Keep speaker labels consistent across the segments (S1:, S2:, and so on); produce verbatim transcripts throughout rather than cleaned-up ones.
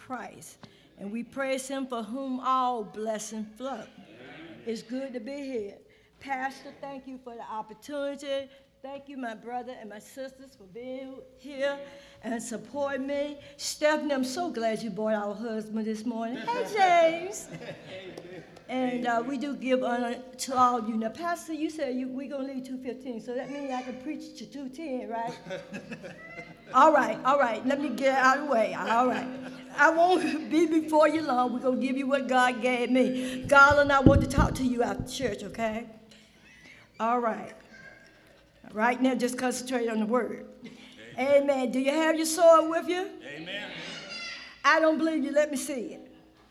S1: Christ. And we praise him for whom all blessings flow. It's good to be here. Pastor, thank you for the opportunity. Thank you, my brother and my sisters, for being here and supporting me. Stephanie, I'm so glad you brought our husband this morning. Hey, James. And uh, we do give honor to all of you. Now, Pastor, you said you, we're going to leave two fifteen, so that means I can preach to two ten, right? all right, all right. Let me get out of the way. All right. I won't be before you long. We're going to give you what God gave me. Garland, I want to talk to you after church, okay? All right. Right now, just concentrate on the word. Amen. Amen. Do you have your sword with you?
S2: Amen.
S1: I don't believe you. Let me see it.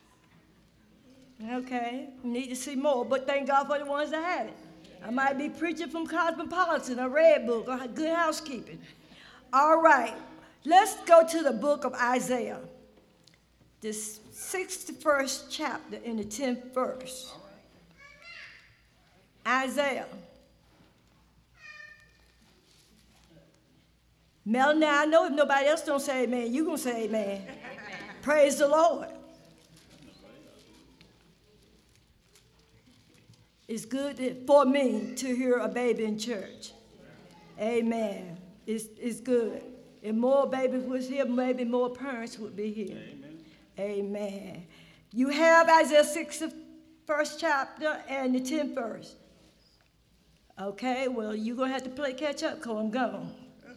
S1: Okay. We need to see more, but thank God for the ones that have it. I might be preaching from Cosmopolitan, a red book, or Good Housekeeping. All right. Let's go to the book of Isaiah, the sixty-first chapter in the tenth verse. Isaiah. Mel, now I know if nobody else don't say amen, you're going to say amen. Amen. Praise the Lord. It's good to, for me to hear a baby in church. Amen. It's, it's good. If more babies was here, maybe more parents would be here. Amen. Amen. You have Isaiah sixty-first chapter and the tenth verse. Okay, well, you're going to have to play catch up because I'm gone.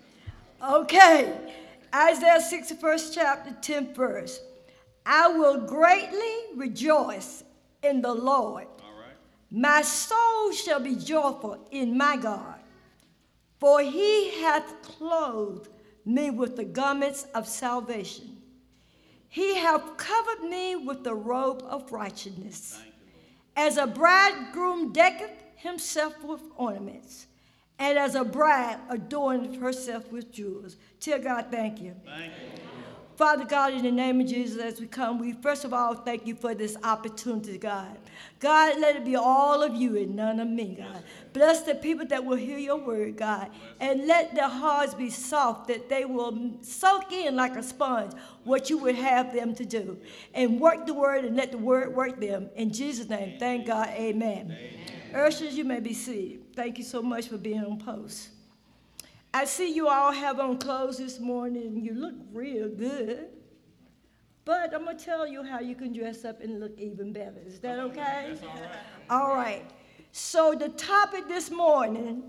S1: Okay, Isaiah sixty-first chapter, tenth verse. I will greatly rejoice in the Lord.
S2: All right.
S1: My soul shall be joyful in my God, for he hath clothed me with the garments of salvation. He hath covered me with the robe of righteousness, as a bridegroom decketh himself with ornaments, and as a bride adorneth herself with jewels. Tell God thank you.
S2: Thank you.
S1: Father God, in the name of Jesus, as we come, we first of all thank you for this opportunity, God. God, let it be all of you and none of me, God. Bless the people that will hear your word, God, and let their hearts be soft, that they will soak in like a sponge what you would have them to do, and work the word and let the word work them. In Jesus' name, thank God, amen. Amen. Ushers, you may be seated. Thank you so much for being on post. I see you all have on clothes this morning, and you look real good. But I'm going to tell you how you can dress up and look even better. Is that okay?
S2: That's all right.
S1: All right. So the topic this morning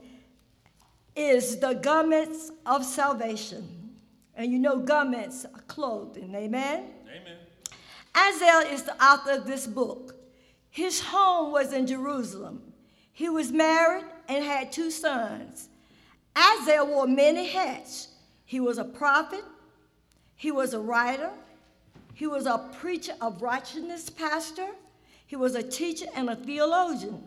S1: is the garments of salvation. And you know garments are clothing. Amen?
S2: Amen.
S1: Isaiah is the author of this book. His home was in Jerusalem. He was married and had two sons. Isaiah wore many hats. He was a prophet. He was a writer. He was a preacher of righteousness pastor. He was a teacher and a theologian.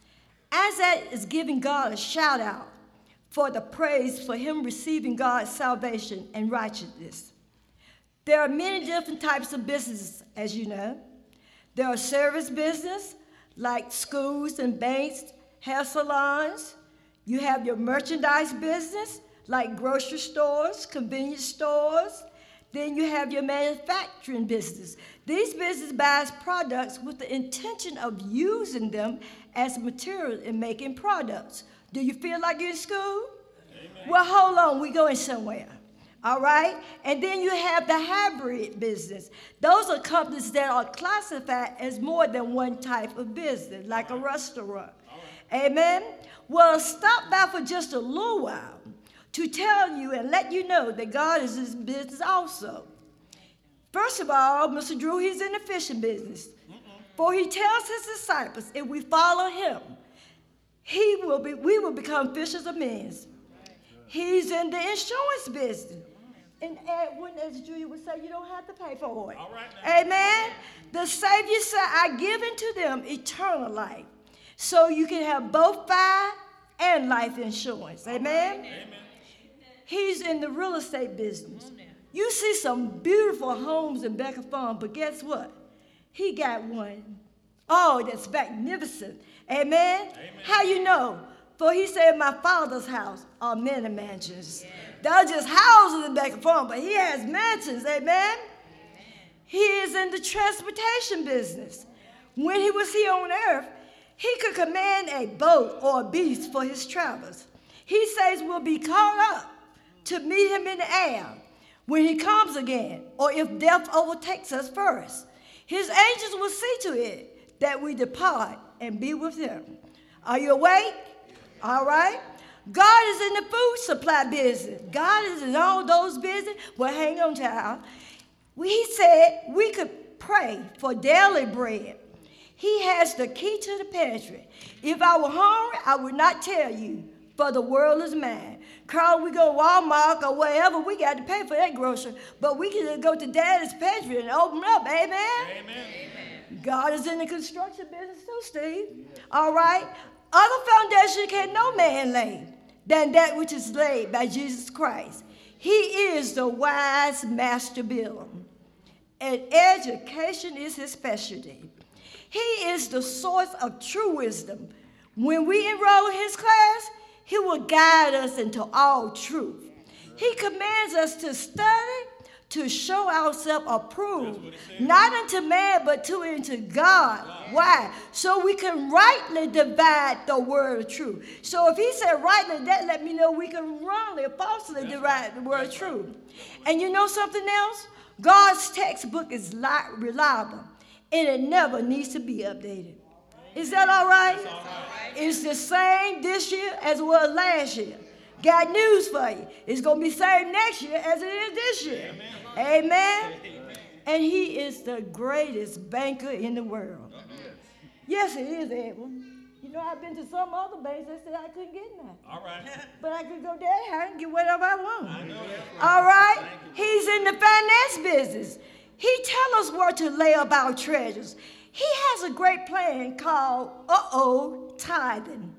S1: Isaiah is giving God a shout out for the praise for him receiving God's salvation and righteousness. There are many different types of businesses, as you know. There are service business like schools and banks, hair salons. You have your merchandise business, like grocery stores, convenience stores. Then you have your manufacturing business. These businesses buy products with the intention of using them as material in making products. Do you feel like you're in school? Amen. Well, hold on, we're going somewhere. All right? And then you have the hybrid business. Those are companies that are classified as more than one type of business, like a restaurant. Amen? Well, stop by for just a little while to tell you and let you know that God is in business also. First of all, Mister Drew, he's in the fishing business. Mm-mm. For he tells his disciples, if we follow him, he will be, we will become fishers of men. He's in the insurance business. And when, as Julia would say, you don't have to pay for it.
S2: All right now.
S1: Amen? The Savior said, I give unto them eternal life. So you can have both fire and life insurance. Amen?
S2: Amen.
S1: He's in the real estate business. You see some beautiful homes in Becker Farm, but guess what? He got one. Oh, that's magnificent. Amen? Amen. How you know? For he said, my father's house are many mansions. Yeah. They're just houses in Becker Farm, but he has mansions. Amen? Amen. He is in the transportation business. When he was here on earth, he could command a boat or a beast for his travels. He says we'll be caught up to meet him in the air when he comes again, or if death overtakes us first. His angels will see to it that we depart and be with him. Are you awake? All right. God is in the food supply business. God is in all those business. Well, hang on, child. He said we could pray for daily bread. He has the key to the pantry. If I were hungry, I would not tell you, for the world is mine. Carl, we go to Walmart or wherever, we got to pay for that grocery. But we can just go to Daddy's pantry and open up. Amen? Amen. God is in the construction business too, Steve. All right? Other foundation can no man lay than that which is laid by Jesus Christ. He is the wise master builder, and education is his specialty. He is the source of true wisdom. When we enroll in his class, he will guide us into all truth. He commands us to study, to show ourselves approved, not unto man, but to unto God. Why? So we can rightly divide the word of truth. So if he said rightly, that let me know we can wrongly or falsely divide the word of truth. And you know something else? God's textbook is li- reliable, and it never needs to be updated. Is that all right? That's all right. It's the same this year as it was last year. Got news for you. It's going to be the same next year as it is this year. Amen. Amen. Amen. And he is the greatest banker in the world. Amen. Yes, he is, Edwin. You know, I've been to some other banks that said I couldn't get nothing. All right. But I could go there and get whatever I want. I know that. All right. He's in the finance business. He tells us where to lay up our treasures. He has a great plan called, uh-oh, tithing.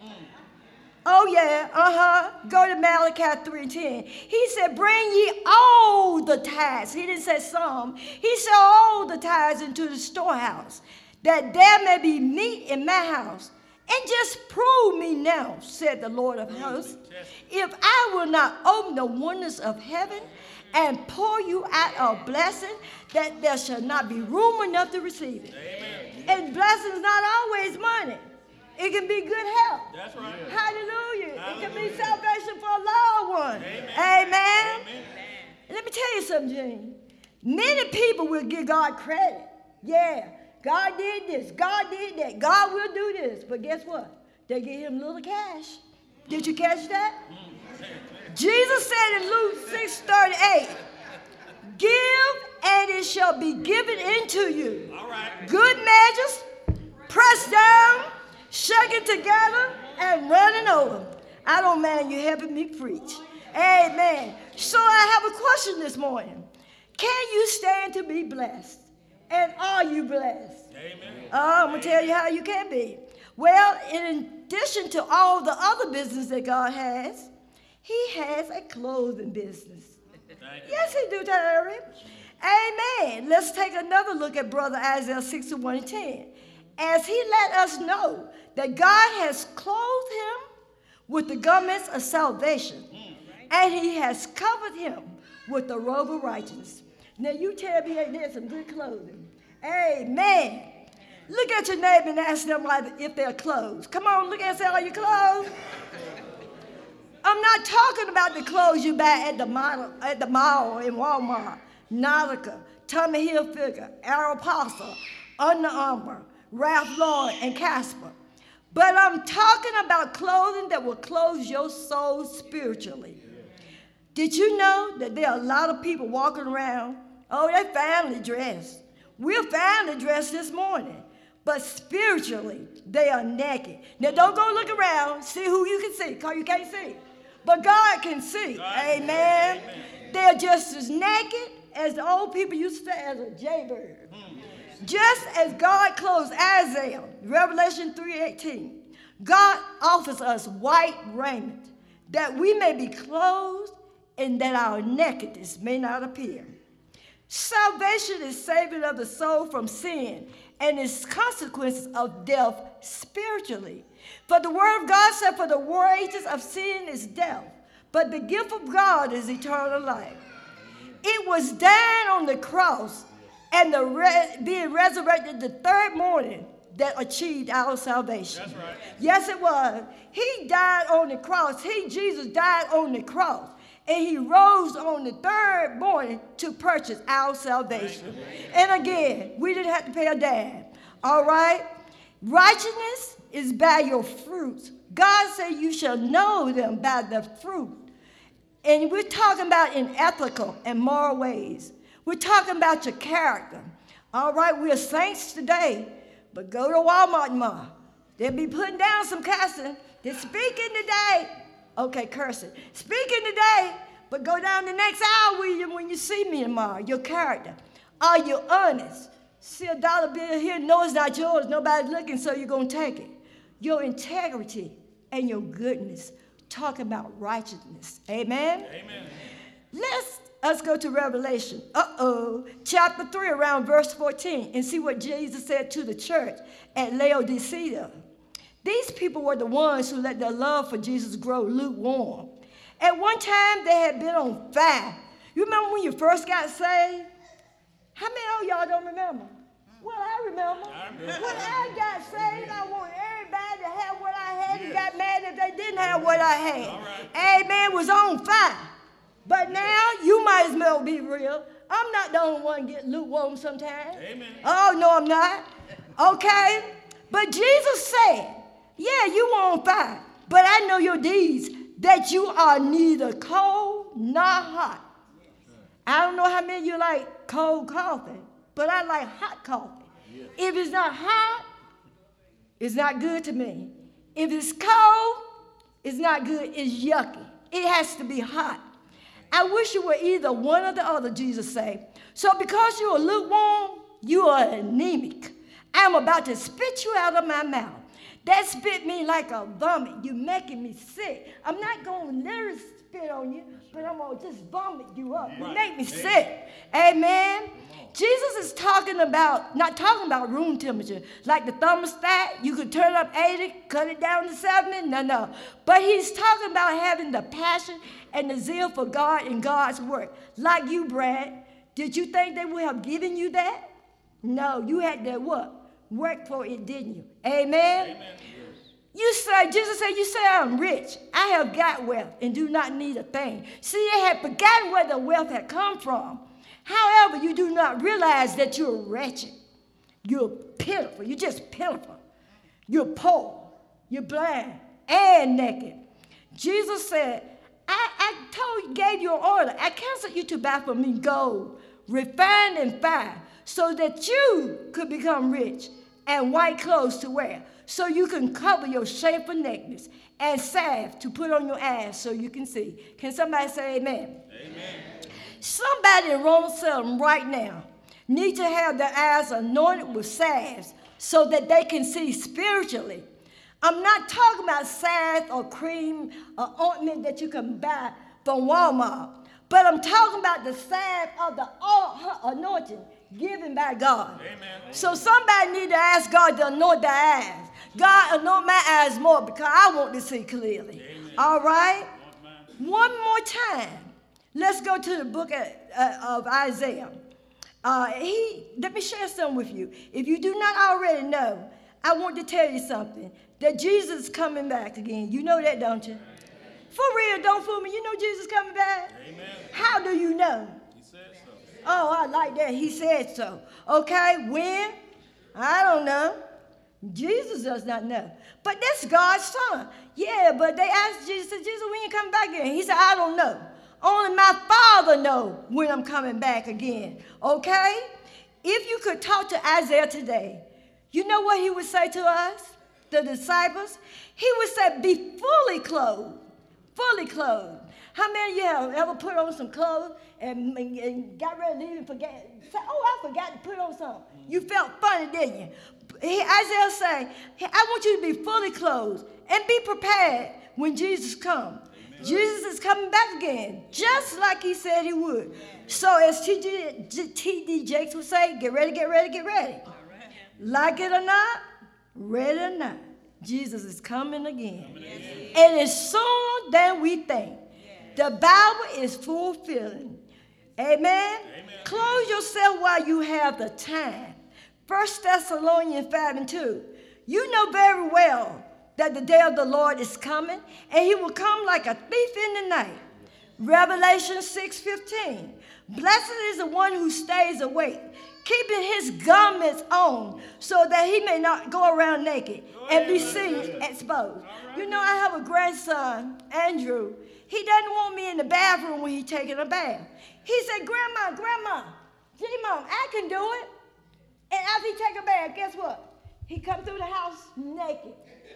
S1: Oh, yeah, uh-huh. Go to Malachi three ten. He said, bring ye all the tithes. He didn't say some. He said all the tithes into the storehouse, that there may be meat in my house. And just prove me now, said the Lord of hosts, if I will not open the windows of heaven and pour you out a blessing, that there shall not be room enough to receive it. Amen. And blessings not always money. It can be good health. That's right. Hallelujah. Hallelujah. It can be salvation for a loved one. Amen. Amen. Amen. Let me tell you something, Gene. Many people will give God credit. Yeah, God did this. God did that. God will do this. But guess what? They give him a little cash. Did you catch that? Jesus said in Luke six thirty-eight, give and it shall be given into you. All right. Good measures, pressed down, shaken together, and running over. I don't mind you helping me preach. Amen. So I have a question this morning. Can you stand to be blessed? And are you blessed? Amen. Uh, I'm going to tell you how you can be. Well, in addition to all the other business that God has, he has a clothing business. Yes, he do, Terry. Amen. Let's take another look at Brother Isaiah sixty-one and ten. As he let us know that God has clothed him with the garments of salvation, and he has covered him with the robe of righteousness. Now you tell me ain't there some good clothing. Amen. Look at your neighbor and ask them if they're clothed. Come on, look and say, are you clothed? I'm not talking about the clothes you buy at the mall, at the mall in Walmart, Nautica, Tommy Hilfiger, Aeropostale, Under Armour, Ralph Lauren, and Casper. But I'm talking about clothing that will clothe your soul spiritually. Did you know that there are a lot of people walking around, oh, they're finely dressed. We're finely dressed this morning. But spiritually, they are naked. Now, don't go look around, see who you can see, because you can't see. But God can see. God, amen. Amen. They're just as naked as the old people used to say as a jaybird. Mm. Just as God clothes Isaiah, Revelation three eighteen, God offers us white raiment, that we may be clothed and that our nakedness may not appear. Salvation is saving of the soul from sin and its consequences of death spiritually. For the word of God said, for the wages of sin is death, but the gift of God is eternal life. It was down on the cross and the re- being resurrected the third morning that achieved our salvation.
S2: That's right.
S1: Yes, it was. He died on the cross. He, Jesus, died on the cross. And he rose on the third morning to purchase our salvation. And again, we didn't have to pay a dime. All right? Righteousness is by your fruits. God said you shall know them by the fruit. And we're talking about in ethical and moral ways. We're talking about your character. All right, we're saints today, but go to Walmart tomorrow. They'll be putting down some cussing. They're speaking today. Okay, cursing. Speaking today, but go down the next hour when you, when you see me tomorrow. Your character. Are you honest? See a dollar bill here, no, it's not yours. Nobody's looking, so you're going to take it. Your integrity and your goodness. Talk about righteousness. Amen?
S2: Amen.
S1: Let's, let's go to Revelation. Uh-oh. Chapter three, around verse fourteen, and see what Jesus said to the church at Laodicea. These people were the ones who let their love for Jesus grow lukewarm. At one time, they had been on fire. You remember when you first got saved? How many of y'all don't remember? Well, I remember. I remember. When I got saved, I wanted everybody to have what I had, and got mad if they didn't have what I had.
S2: All right.
S1: Amen, was on fire. But now, you might as well be real. I'm not the only one get lukewarm sometimes.
S2: Amen.
S1: Oh, no, I'm not. Okay? But Jesus said, yeah, you were on fire, but I know your deeds, that you are neither cold nor hot. I don't know how many of you like cold coffee, but I like hot coffee. Yeah. If it's not hot, it's not good to me. If it's cold, it's not good, it's yucky. It has to be hot. I wish you were either one or the other, Jesus said. So because you are lukewarm, you are anemic. I'm about to spit you out of my mouth. That spit me like a vomit. You're making me sick. I'm not going to literally spit on you, but I'm going to just vomit you up. You make me sick. Amen. Jesus is talking about, not talking about room temperature, like the thermostat. You could turn up eighty, cut it down to seventy. No, no. But he's talking about having the passion and the zeal for God and God's work. Like you, Brad. Did you think they would have given you that? No, you had to what? Work for it, didn't you? Amen?
S2: Amen.
S1: You say, Jesus said, you say I'm rich. I have got wealth and do not need a thing. See, they had forgotten where the wealth had come from. However, you do not realize that you're wretched. You're pitiful. You're just pitiful. You're poor. You're blind and naked. Jesus said, I, I told, gave you an order. I counseled you to buy for me gold, refined in fire, so that you could become rich, and white clothes to wear, so you can cover your shameful nakedness, and salve to put on your eyes so you can see. Can somebody say amen?
S2: Amen.
S1: Somebody in Roman Salem right now need to have their eyes anointed with salves so that they can see spiritually. I'm not talking about salve or cream or ointment that you can buy from Walmart, but I'm talking about the salve of the anointing given by God.
S2: Amen.
S1: So somebody need to ask God to anoint their eyes. God, anoint my eyes more because I want to see clearly. Amen. All right? One more time. Let's go to the book of, uh, of Isaiah. Uh, he, let me share something with you. If you do not already know, I want to tell you something. That Jesus is coming back again. You know that, don't you? Amen. For real, don't fool me. You know Jesus is coming back? Amen. How do you know?
S2: He said so.
S1: Oh, I like that. He said so. Okay, when? I don't know. Jesus does not know. But that's God's son. Yeah, but they asked Jesus, Jesus, when you come back again? He said, I don't know. Only my Father knows when I'm coming back again. Okay? If you could talk to Isaiah today, you know what he would say to us, the disciples? He would say, be fully clothed. Fully clothed. How many of you have ever put on some clothes and, and, and got ready to leave and forget? Say, oh, I forgot to put on something. You felt funny, didn't you? He, Isaiah saying, I want you to be fully clothed and be prepared when Jesus comes. Jesus is coming back again, just like he said he would. So as T D Jakes would say, get ready, get ready, get ready. Like it or not, ready or not, Jesus is coming again. Coming again. And it's sooner than we think. The Bible is fulfilling. Amen? Amen. Clothe yourself while you have the time. First Thessalonians five and two. You know very well that the day of the Lord is coming, and he will come like a thief in the night. Revelation six fifteen. Blessed is the one who stays awake, keeping his garments on, so that he may not go around naked and be seen exposed. You know, I have a grandson, Andrew. He doesn't want me in the bathroom when he's taking a bath. He said, Grandma, Grandma, G-Mom, I can do it. And after he take a bath, guess what? He come through the house naked,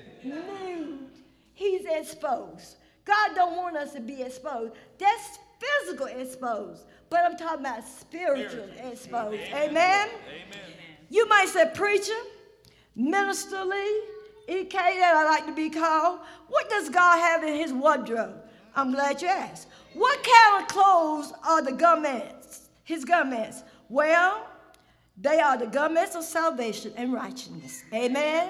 S1: nude. He's exposed. God don't want us to be exposed. That's physical exposed. But I'm talking about spiritual exposed. Amen? Amen? Amen. You might say, preacher, Minister Lee, E K that I like to be called. What does God have in his wardrobe? I'm glad you asked. What kind of clothes are the garments, his garments? Well, they are the garments of salvation and righteousness. Amen?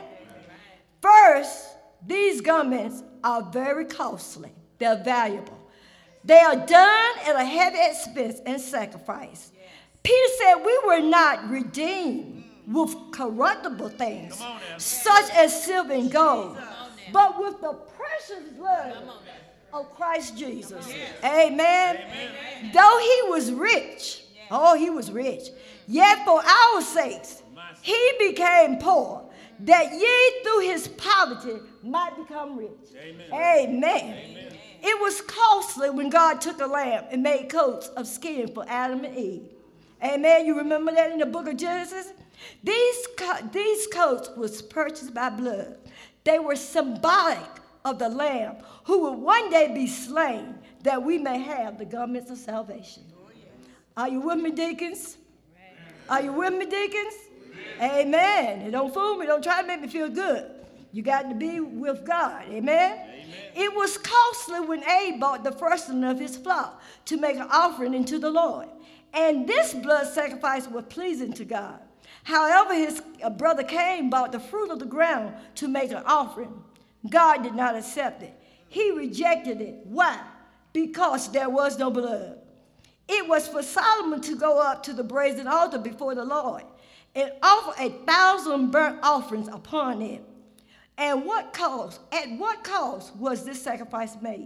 S1: First, these garments are very costly. They're valuable. They are done at a heavy expense and sacrifice. Peter said we were not redeemed with corruptible things, such as silver and gold, but with the precious blood of Christ Jesus. Amen. Amen. Though he was rich, oh, he was rich, yet for our sakes he became poor, that ye through his poverty might become rich. Amen. Amen. Amen. It was costly when God took a lamb and made coats of skin for Adam and Eve. Amen. You remember that in the book of Genesis? These, co- these coats was purchased by blood. They were symbolic of the Lamb who would one day be slain that we may have the garments of salvation. Are you with me, deacons? Are you with me, deacons? Amen. And don't fool me. Don't try to make me feel good. You got to be with God. Amen? Amen. It was costly when Abe bought the firstling of his flock to make an offering unto the Lord. And this blood sacrifice was pleasing to God. However, his brother Cain bought the fruit of the ground to make an offering. God did not accept it. He rejected it. Why? Because there was no blood. It was for Solomon to go up to the brazen altar before the Lord and offer a thousand burnt offerings upon it. And what cost, at what cost was this sacrifice made?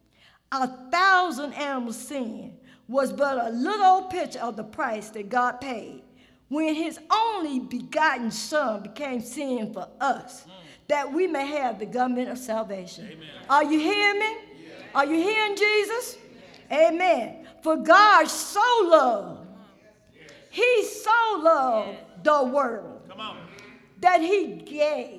S1: A thousand animals' sin was but a little picture of the price that God paid when his only begotten son became sin for us, that we may have the garment of salvation. Amen. Are you hearing me? Yeah. Are you hearing Jesus? Yeah. Amen. For God so loved, he so loved yeah. the world Come on. that he gave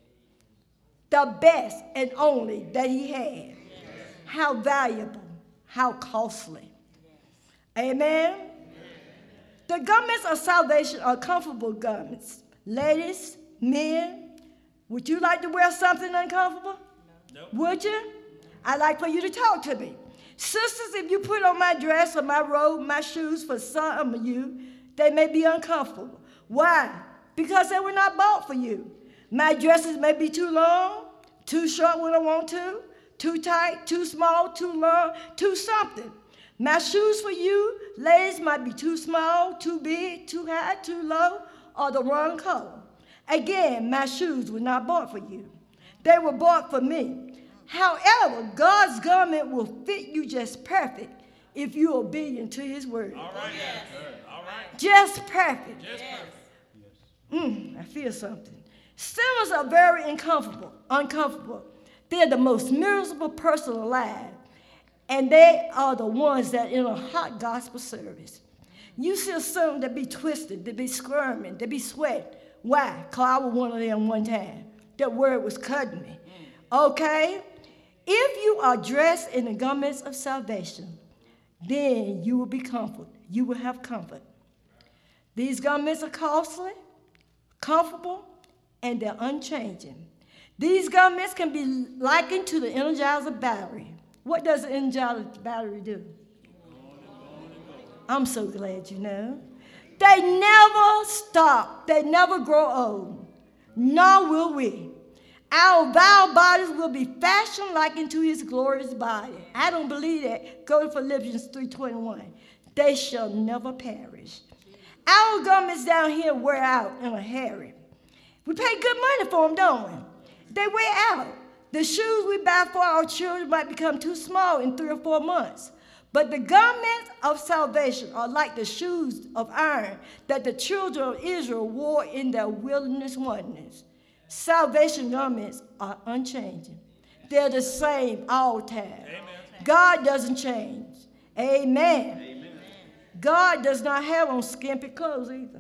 S1: the best and only that he had. Yes. How valuable, how costly. Yes. Amen. Yes. The garments of salvation are comfortable garments. Ladies, men, would you like to wear something uncomfortable? No. Would you? I'd like for you to talk to me. Sisters, if you put on my dress or my robe, my shoes, for some of you, they may be uncomfortable. Why? Because they were not bought for you. My dresses may be too long, too short when I want to, too tight, too small, too long, too something. My shoes for you, ladies, might be too small, too big, too high, too low, or the wrong color. Again, my shoes were not bought for you. They were bought for me. However, God's garment will fit you just perfect if you're obedient to his word. All right. Yes. All right. Just perfect. Just perfect. Mm, I feel something. Sinners are very uncomfortable. Uncomfortable. They're the most miserable person alive. And they are the ones that in a hot gospel service. You see some that be twisted, that be squirming, that be sweating. Why? Because I was one of them one time. That word was cutting me. Okay? If you are dressed in the garments of salvation, then you will be comforted. You will have comfort. These garments are costly, comfortable, and they're unchanging. These garments can be likened to the Energizer battery. What does the Energizer battery do? I'm so glad you know. They never stop. They never grow old. Nor will we. Our vile bodies will be fashioned like into his glorious body. I don't believe that. Go to Philippians three twenty-one. they shall never perish. Our garments down here wear out in a hurry. We pay good money for them, don't we? They wear out. The shoes we buy for our children might become too small in three or four months. But the garments of salvation are like the shoes of iron that the children of Israel wore in their wilderness wanderings. Salvation garments are unchanging. They're the same all time. Amen. God doesn't change. Amen. Amen. God does not have on skimpy clothes either.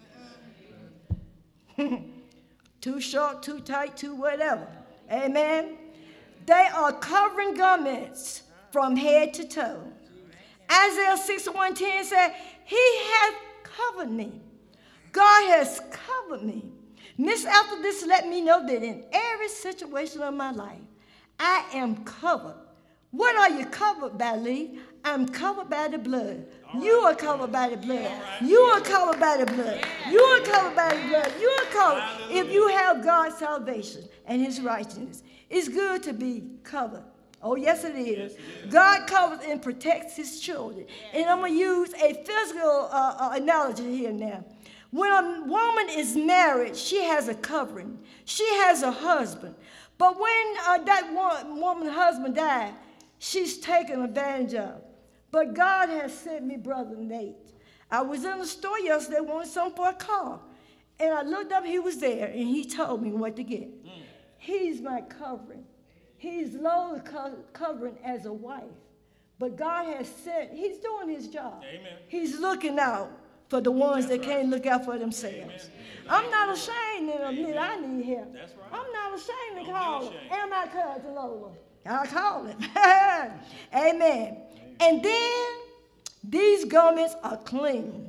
S1: Too short, too tight, too whatever. Amen. They are covering garments from head to toe. Isaiah sixty-one ten said, he hath covered me. God has covered me. Miss After this let me know that in every situation of my life, I am covered. What are you covered by, Lee? I'm covered by the blood. Right. You are covered by the blood. Right. You are covered by the blood. Yeah. You are covered by the blood. You are covered. Hallelujah. If you have God's salvation and his righteousness, it's good to be covered. Oh, yes, it is. Yes, it is. God covers and protects his children. And I'm going to use a physical uh, uh, analogy here now. When a woman is married, she has a covering. She has a husband. But when uh, that one, woman's husband died, she's taken advantage of. But God has sent me Brother Nate. I was in the store yesterday wanting something for a car. And I looked up, he was there, and he told me what to get. Mm. He's my covering. He's low co- covering as a wife. But God has sent, he's doing his job. Amen. He's looking out for the ones That's that right. can't look out for themselves. Amen. I'm not ashamed to admit I need help. That's right. I'm not ashamed to call him. And my cousin Lola. I'll call him. Amen. Amen. And then these garments are clean.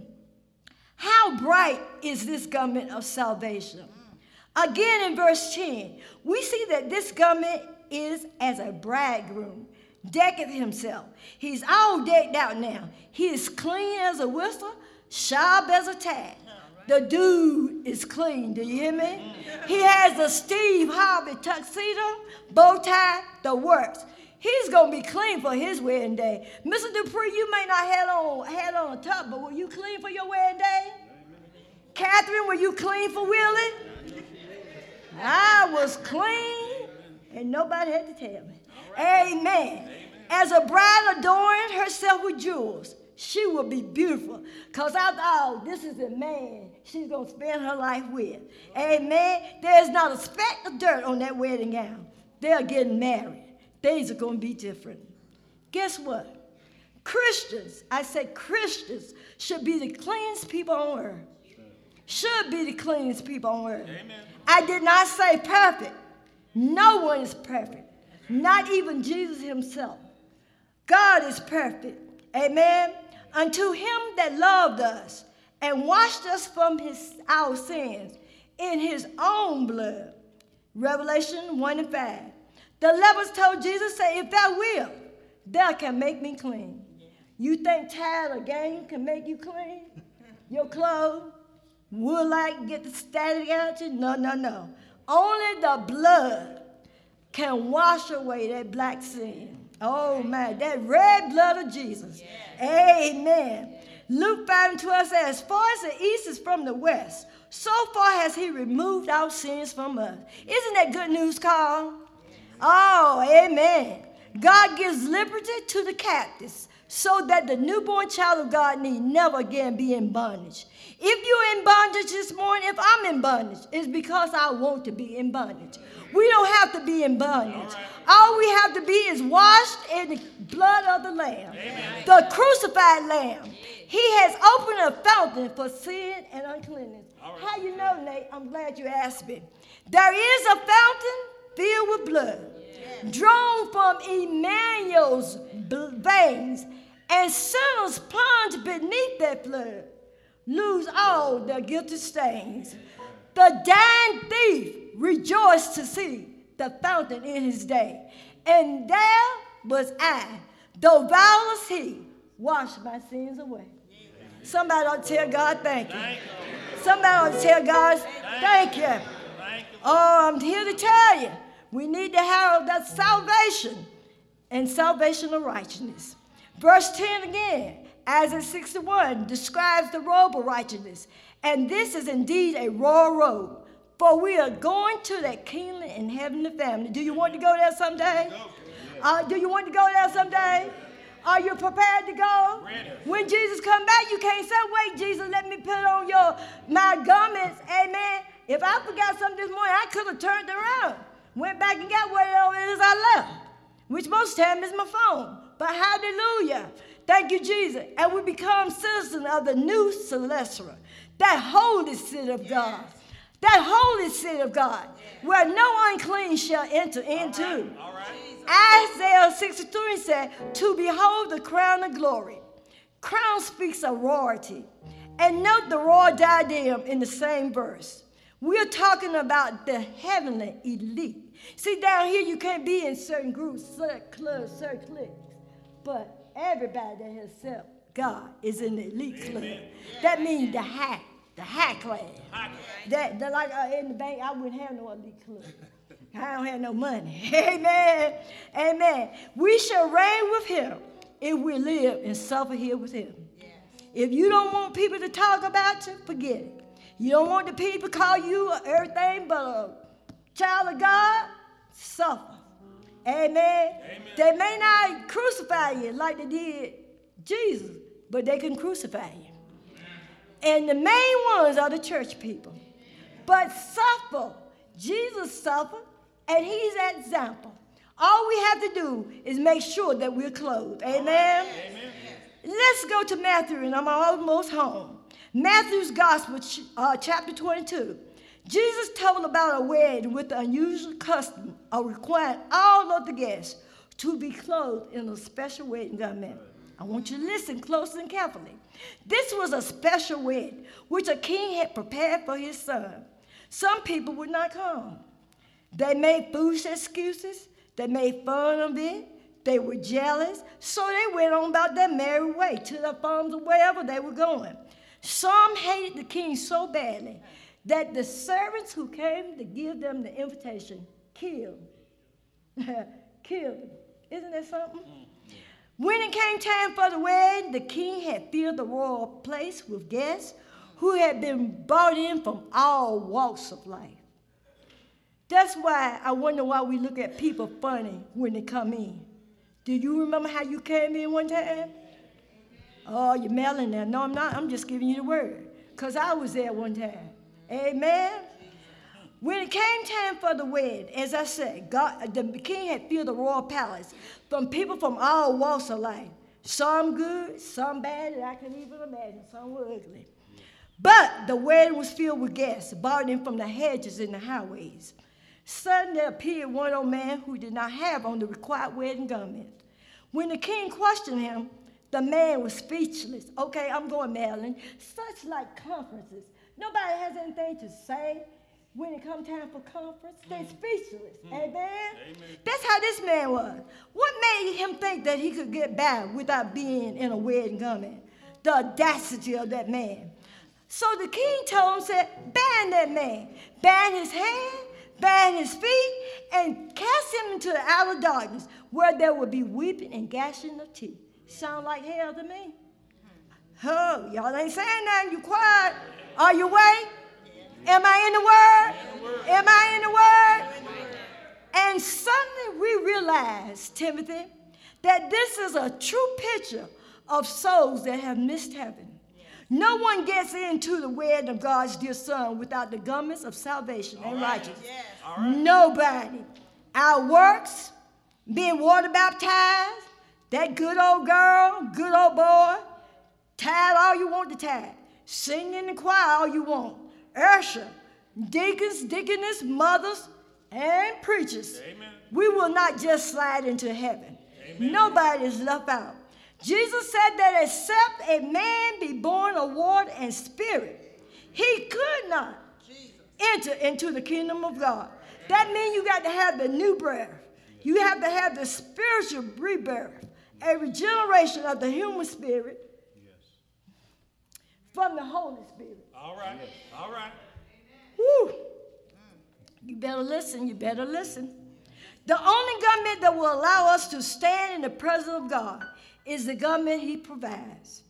S1: How bright is this garment of salvation? Again in verse ten, we see that this garment is as a bridegroom decketh himself. He's all decked out now. He is clean as a whistle, sharp as a tack. The dude is clean. Do you hear me? He has a Steve Harvey tuxedo, bow tie, the works. He's going to be clean for his wedding day. Mister Dupree, you may not have on, have on a top, but were you clean for your wedding day? Catherine, were you clean for Willie? I was clean, and nobody had to tell me. Amen. As a bride adorning herself with jewels, she will be beautiful. Because after all, this is a man she's going to spend her life with. Amen. There's not a speck of dirt on that wedding gown. They're getting married. Things are going to be different. Guess what? Christians, I said Christians, should be the cleanest people on earth. Should be the cleanest people on earth. Amen. I did not say perfect. No one is perfect. Not even Jesus himself. God is perfect. Amen. Unto him that loved us and washed us from his, our sins in his own blood. Revelation one and five. The lepers told Jesus, say, if thou wilt, thou can make me clean. You think tithe or gain can make you clean? Your clothes? Would like get the static out you? No, no, no. Only the blood can wash away that black sin. Oh, man, that red blood of Jesus. Yeah. Amen. Luke five and twelve says, as far as the east is from the west, so far has he removed our sins from us. Isn't that good news, Carl? Oh, amen. God gives liberty to the captives so that the newborn child of God need never again be in bondage. If you're in bondage this morning, if I'm in bondage, it's because I want to be in bondage. We don't have to be in bondage. All, All we have to be is washed in the blood of the Lamb, Amen. The crucified Lamb. He has opened a fountain for sin and uncleanness. Right. How you know, Nate? I'm glad you asked me. There is a fountain filled with blood, yeah. drawn from Emmanuel's veins, and sinners plunge beneath that blood, lose all their guilty stains. The dying thief rejoiced to see the fountain in his day, and there was I, though vile as he, washed my sins away. Somebody ought to tell God thank you. Somebody ought to tell God thank you. Oh, I'm here to tell you, we need to have that salvation and salvation of righteousness. Verse ten again, Isaiah sixty-one describes the robe of righteousness. And this is indeed a royal robe, for we are going to that kingly and heavenly family. Do you want to go there someday? Uh, do you want to go there someday? Are you prepared to go? When Jesus come back, you can't say, wait, Jesus, let me put on your my garments. Amen. If I forgot something this morning, I could have turned around, went back and got whatever it is I left, which most time is my phone. But hallelujah. Thank you, Jesus. And we become citizens of the new celestial, that holy city of God. That holy city of God, where no unclean shall enter into. All right. All right. Isaiah sixty-three said, to behold the crown of glory. Crown speaks of royalty. And note the royal diadem in the same verse. We're talking about the heavenly elite. See, down here you can't be in certain groups, certain clubs, certain cliques. But everybody that has accepted God is in the elite club. Amen. That means the high. The high class. High class. That, that like uh, in the bank, I wouldn't have no elite club. I don't have no money. Amen. Amen. We shall reign with him if we live and suffer here with him. Yes. If you don't want people to talk about you, forget it. You don't want the people to call you everything but a child of God, suffer. Amen. Amen. They may not crucify you like they did Jesus, but they can crucify you. And the main ones are the church people. But suffer. Jesus suffered, and he's an example. All we have to do is make sure that we're clothed. Amen? Amen. Let's go to Matthew, and I'm almost home. Matthew's Gospel, uh, chapter twenty-two. Jesus told about a wedding with the unusual custom of requiring all of the guests to be clothed in a special wedding garment. I want you to listen closely and carefully. This was a special wedding which a king had prepared for his son. Some people would not come. They made foolish excuses. They made fun of it. They were jealous. So they went on about their merry way to their farms or wherever they were going. Some hated the king so badly that the servants who came to give them the invitation killed. Killed them. Isn't that something? When it came time for the wedding, the king had filled the royal place with guests who had been brought in from all walks of life. That's why I wonder why we look at people funny when they come in. Do you remember how you came in one time? Oh, you're mailing there. No, I'm not. I'm just giving you the word. Because I was there one time. Amen? When it came time for the wedding, as I said, God, the king had filled the royal palace from people from all walks of life. Some good, some bad, and I can even imagine. Some were ugly. But the wedding was filled with guests, brought in from the hedges and the highways. Suddenly appeared one old man who did not have on the required wedding garment. When the king questioned him, the man was speechless. Okay, I'm going, Madeline. Such like conferences. Nobody has anything to say. When it come time for conference, they're speechless. Mm. Amen? Amen? That's how this man was. What made him think that he could get by without being in a wedding garment? The audacity of that man. So the king told him, said, ban that man. Ban his hand, ban his feet, and cast him into the outer darkness, where there would be weeping and gnashing of teeth. Sound like hell to me? Oh, y'all ain't saying nothing. You quiet. Are you awake? Am I in the Word? Am I in the Word? And suddenly we realize, Timothy, that this is a true picture of souls that have missed heaven. No one gets into the wedding of God's dear Son without the garments of salvation and righteousness. Nobody. Our works, being water baptized, that good old girl, good old boy, tithe all you want to tithe, sing in the choir all you want. Usher, deacons, deaconess, mothers, and preachers. Amen. We will not just slide into heaven. Amen. Nobody is left out. Jesus said that except a man be born of water and spirit, he could not Jesus. enter into the kingdom of God. That means you got to have the new birth. You have to have the spiritual rebirth, a regeneration of the human spirit yes. from the Holy Spirit. All right, yes. all right. Woo. You better listen, you better listen. The only government that will allow us to stand in the presence of God is the government he provides.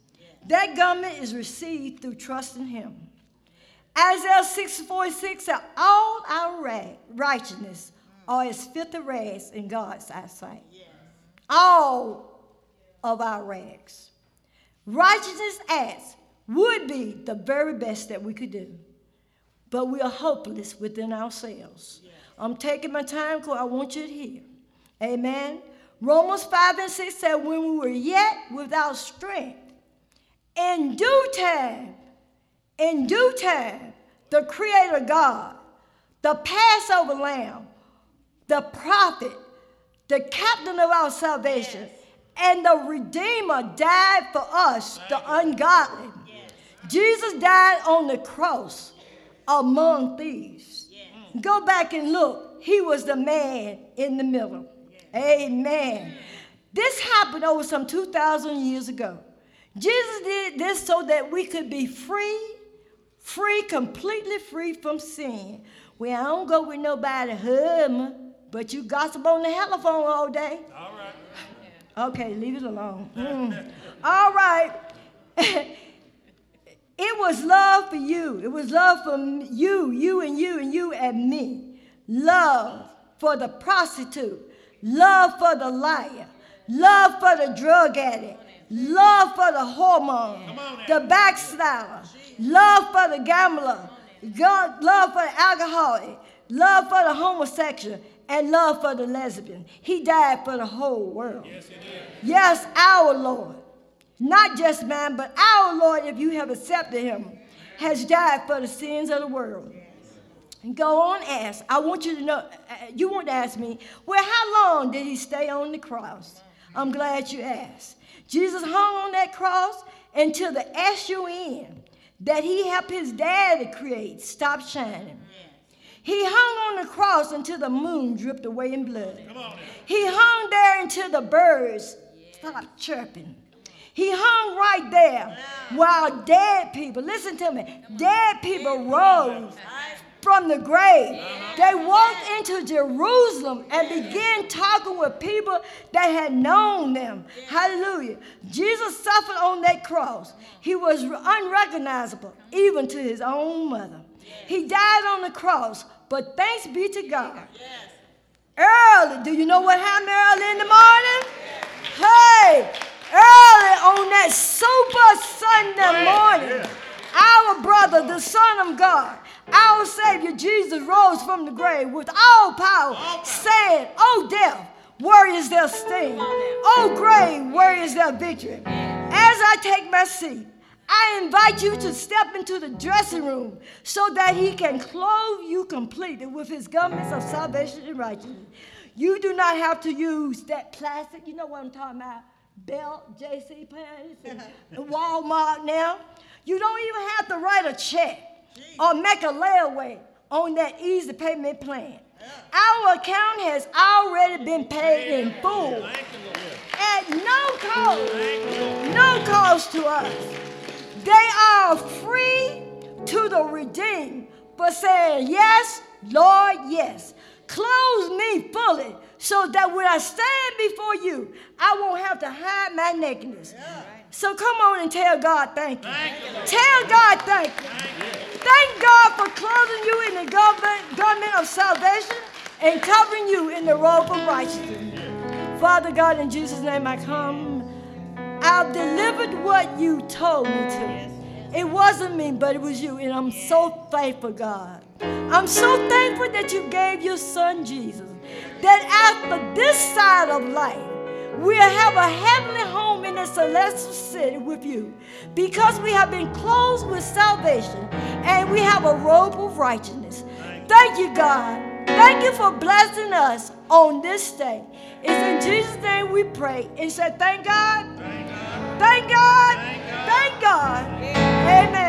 S1: That government is received through trust in him. Isaiah sixty-four six said, all our rag, righteousness are as filthy rags in God's eyesight. Yes. All of our rags. Righteousness acts would be the very best that we could do. But we are hopeless within ourselves. Yes. I'm taking my time because I want you to hear. Amen. Romans five and six said, when we were yet without strength, in due time, in due time, the Creator God, the Passover Lamb, the prophet, the captain of our salvation, yes. and the Redeemer died for us, the ungodly. Yes. Jesus died on the cross among thieves. Yes. Go back and look. He was the man in the middle. Yes. Amen. Yes. This happened over some two thousand years ago. Jesus did this so that we could be free, free, completely free from sin. Well, I don't go with nobody, hum, but you gossip on the telephone all day. All right. Okay, leave it alone. Mm. All right. It was love for you. It was love for you, you and you and you and me. Love for the prostitute. Love for the liar. Love for the drug addict. Love for the hormone, the backslider, love for the gambler, God, love for the alcoholic, love for the homosexual, and love for the lesbian. He died for the whole world. Yes, he did. Yes, our Lord, not just man, but our Lord, if you have accepted him, has died for the sins of the world. And go on and ask. I want you to know, you want to ask me, well, how long did he stay on the cross? I'm glad you asked. Jesus hung on that cross until the S U N that he helped his dad to create stopped shining. He hung on the cross until the moon dripped away in blood. He hung there until the birds stopped chirping. He hung right there while dead people, listen to me, dead people rose from the grave. They walked into Jerusalem and began talking with people that had known them. Hallelujah. Jesus suffered on that cross. He was unrecognizable even to his own mother. He died on the cross, but thanks be to God. Early, do you know what happened early in the morning? Hey, early on that super Sunday morning, our brother, the Son of God, our Savior Jesus, rose from the grave with all power, saying, "Oh death, where is their sting? Oh grave, where is their victory?" As I take my seat, I invite you to step into the dressing room so that he can clothe you completely with his garments of salvation and righteousness. You do not have to use that plastic, you know what I'm talking about, belt, J C Penney, and Walmart now. You don't even have to write a check or make a layaway on that easy payment plan. Our account has already been paid in full at no cost, no cost to us. They are free to the redeemed for saying, "Yes, Lord, yes. Clothe me fully so that when I stand before you, I won't have to hide my nakedness." So come on and tell God thank you. Thank you. Tell God thank you. Thank you. Thank God for clothing you in the garment, garment of salvation and covering you in the robe of righteousness. Father God, in Jesus' name I come. I've delivered what you told me to. It wasn't me, but it was you, and I'm so thankful, God. I'm so thankful that you gave your son Jesus, that after this side of life, we'll have a heavenly home in the celestial city with you, because we have been clothed with salvation and we have a robe of righteousness. Thank you, God. Thank you for blessing us on this day. It's in Jesus' name we pray and say thank God. Thank God. Thank God. Thank God. Thank God. Amen.